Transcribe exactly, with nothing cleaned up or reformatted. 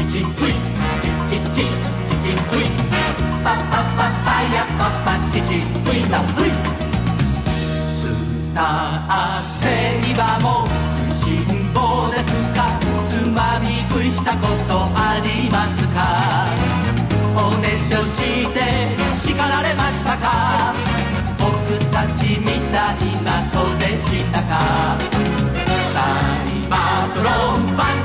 チクイチチチチクイパパパパヤパパチチクイダブイスターセイバーも食いしん坊ですかつまみ食いしたことありますかおねしょして叱られましたか僕たちみたいな子でしたかサイバートロンバ